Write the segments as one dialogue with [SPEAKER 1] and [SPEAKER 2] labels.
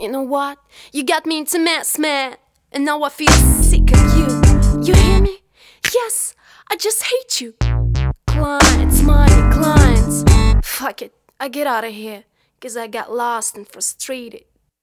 [SPEAKER 1] You know what? You got me into mess, man. And now I feel sick of you. You hear me? Yes, I just hate you. Clients, money, clients. Fuck it, I get out of here. Cause I got lost and frustrated.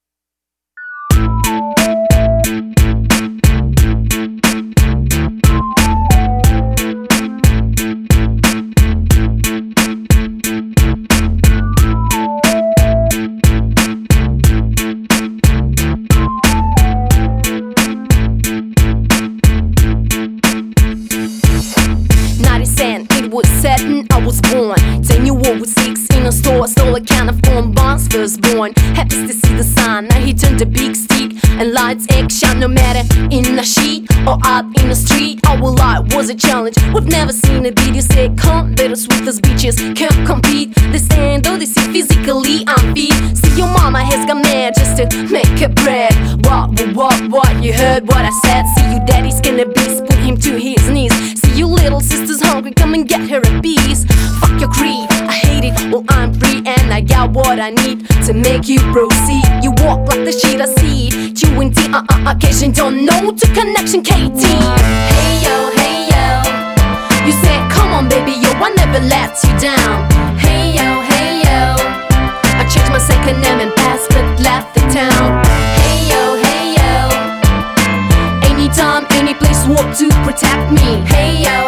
[SPEAKER 1] It was certain I was born 10 year old with 6 in a store. Stole a can of phone bonds, firstborn. Happy to see the sun, now he turned a big stick. And lights action no matter in a sheet or out in the street. Our life was a challenge, we've never seen a video say come let us with us bitches can't compete. They stand though they see physically I'm fit. See your mama has got mad just to make her bread. What, you heard what I said. See your daddy's gonna beast, put him to his knees. See your little sister's hungry, come and get her a piece. Fuck your creed, I hate it, well I'm free and I got what I need to make you proceed. You walk like the shit I see. QNT, occasion don't know to connection KT. Hey yo, you said come on baby yo, I never let you down. Hey yo, I changed my second name and passed but left the town. Hey yo, anytime, any place, walk to protect me. Hey yo,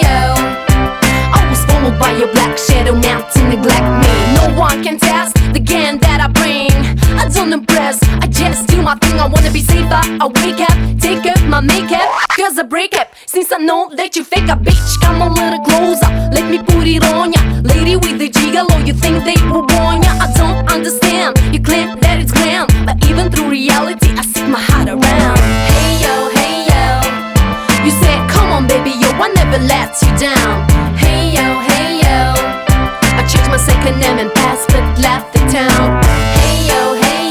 [SPEAKER 1] I was followed by your black shadow now to neglect me. No one can test the game that I bring. I don't impress, I just do my thing. I wanna be safer, I wake up, take up my makeup. Cause I break up, since I know that you fake a bitch. Come a little closer, let me put it on ya. Lady with the gigolo, you think they will warn ya. I don't understand, you claim that it's glam, but even through reality I see my heart around. Hey yo, you said come on baby yo, I never let you down. Hey yo, I changed my second name and passed but left the town. Hey yo,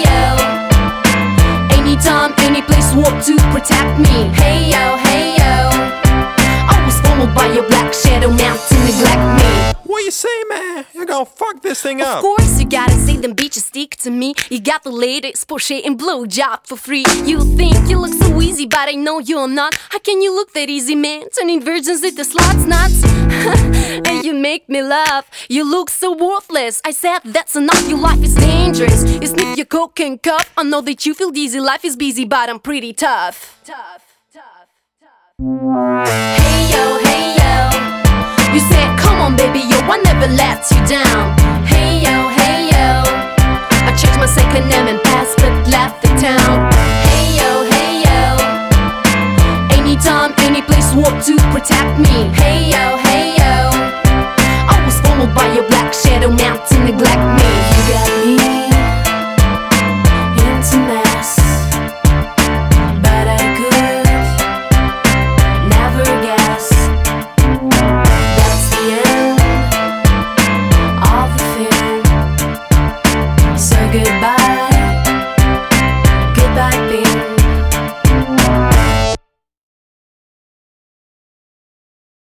[SPEAKER 1] anytime, any place, walk to protect me. Hey yo, I was followed by your black shadow now to neglect me.
[SPEAKER 2] What you say, man? You're gonna fuck this thing up.
[SPEAKER 1] Of course you gotta say them bitches stick to me. You got the latest Porsche and blowjob for free. You think you look so easy, but I know you're not. How can you look that easy, man? Turning virgins into sluts nuts. And you make me laugh. You look so worthless. I said that's enough, your life is dangerous. You sniff your coke and cup. I know that you feel dizzy, life is busy, but I'm pretty tough. Hey yo, you said come on baby yo, I never let you down. Hey yo, I changed my second name and passed but left the town. Hey yo, anytime, any place, walk to protect me. Hey yo, I was followed by your black shadow now to neglect me. You got me.